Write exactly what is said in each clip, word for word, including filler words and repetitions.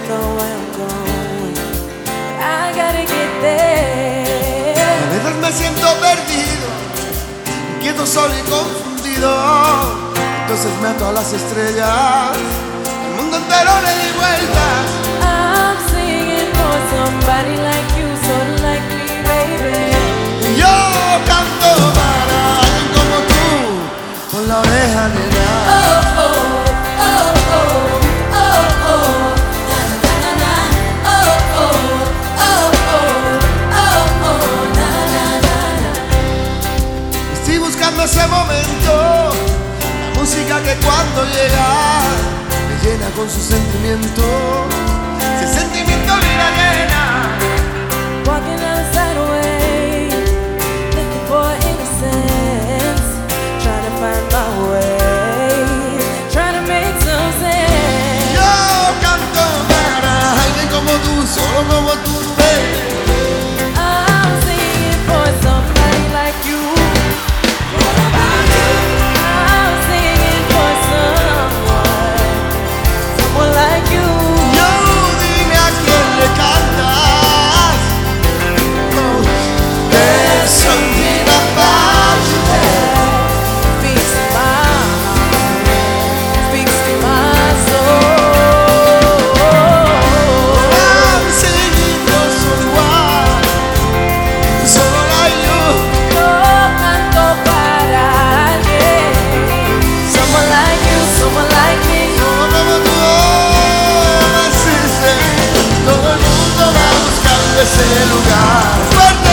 know where I'm going, but I gotta get there. A veces me siento perdido, inquieto, solo y confundido. Entonces me ato a las estrellas, el mundo entero le di vueltas. I'm singing for somebody like you, sort of like me, baby. Y yo canto para alguien como tú, con la oreja negra. Oh, oh, oh, oh, oh, oh, na na na na, oh, oh, oh, oh, oh, oh, na na na na. Estoy buscando ese momento, la música que cuando llega me llena con su sentimiento. Ese sentimiento vida llena. Walking outside away, looking for innocence, trying to find my way, trying to make some sense. Yo canto para alguien como tú, solo como tú, baby. I'm singing for somebody like you. What about you? I'm singing for someone, someone like you. Yo dime a quién le cantas. Oh, there's something about you that Speaks to my heart, speaks to my soul. I'm singing for someone, solo like you. Yo canto para alguien, someone like you, someone like me. Solo como tú, oh, así sé. Todo el mundo va buscando ese lugar. ¡Fuerte!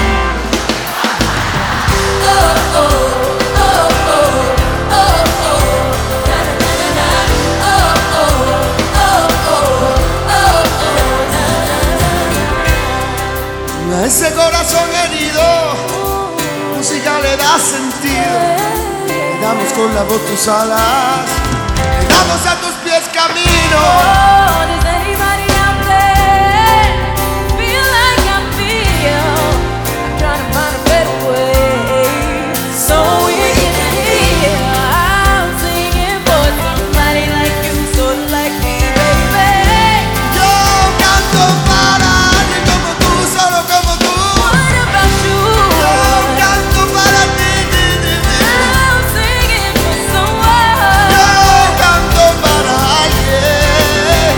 Oh, oh, oh, oh, oh, oh, na na na na, oh, oh, oh, oh, oh, oh, na na na. A ese corazón herido, música le da sentido. Le damos con la voz tus alas, le damos a tus pies camino. Oh, does anybody out there feel like I feel? I'm trying to find a better way, so we can hear. I'm singing for somebody like you, sort of like me, baby. Yo canto para alguien como tú, solo como tú. What about you? Yo canto para ti, ti, ti, ti. I'm singing for someone. Yo canto para alguien.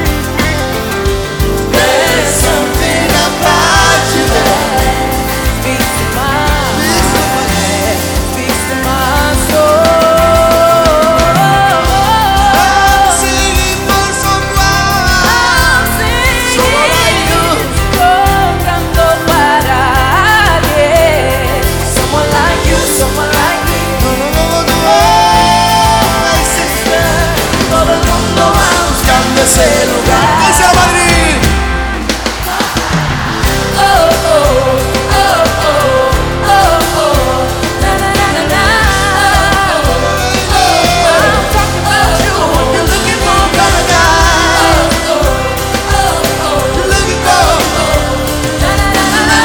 There's something about you that Speaks to my speaks to my head. speaks to my soul. I'm singing for someone, I'm singing, solo like you. yo canto para alguien, someone like you, someone like me. Solo como tú, oh, ay, sister. Todo el mundo va Buscando ese lugar. ¡Ese Madrid! oh, oh, oh, oh, oh, oh, na na na na na. I'm talking about you. You're looking for a paradise. You're looking for, Na na na na na.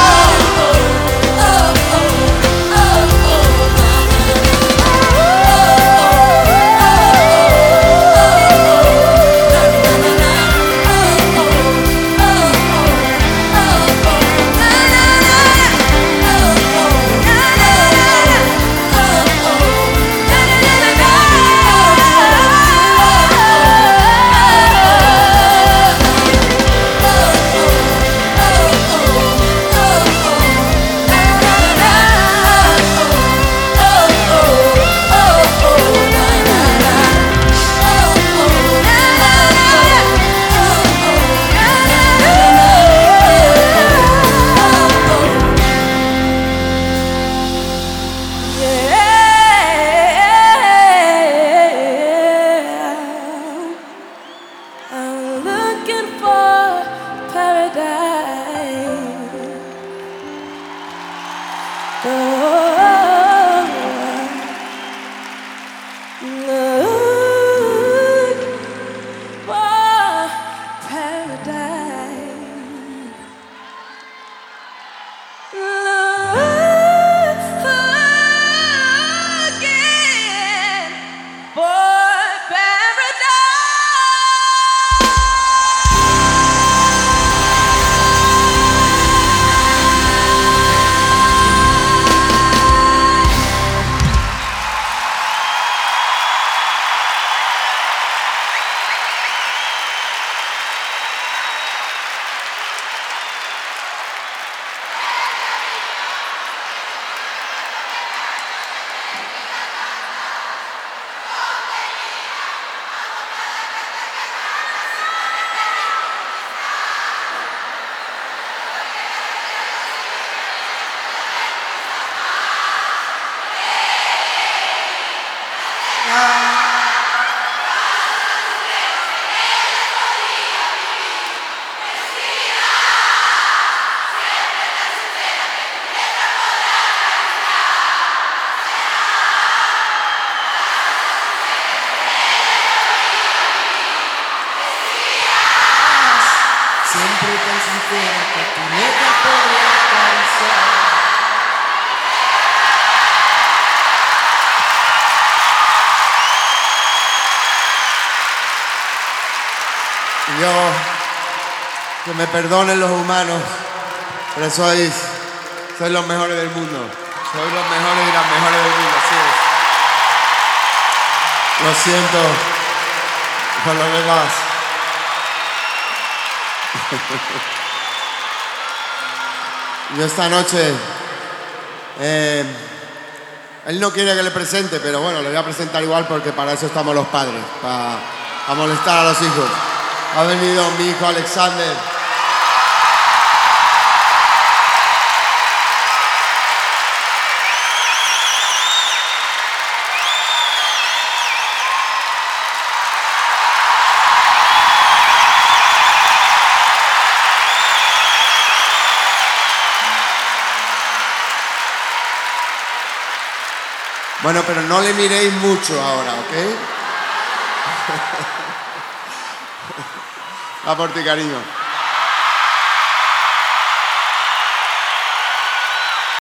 I'm looking for paradise. Oh, look for paradise. Looking for paradise. soy tan sincera que tu neta podría acariciar. Yo, que me perdonen los humanos, pero sois, sois los mejores del mundo. Sois los mejores y las mejores del mundo, así es. Lo siento por los demás. Yo esta noche, eh, él no quiere que le presente, pero bueno, le voy a presentar igual porque para eso estamos los padres, para, para molestar a los hijos. Ha venido mi hijo Alexander. Bueno, pero no le miréis mucho ahora, ¿ok? A por ti, cariño.